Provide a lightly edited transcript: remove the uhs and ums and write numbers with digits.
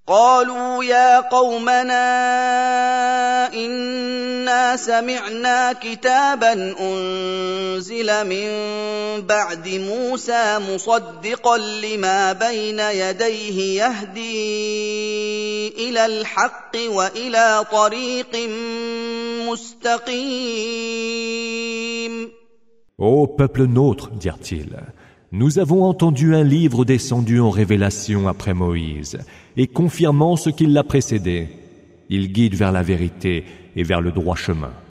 قالوا يا قومنا إنا سمعنا كتابا أنزل من بعد موسى مصدقا لما بين يديه يهدي إلى الحق وإلى طريق مستقيم. Ô peuple nôtre, dirent-ils, nous avons entendu un livre descendu en révélation après Moïse, et confirmant ce qui l'a précédé. Il guide vers la vérité et vers le droit chemin.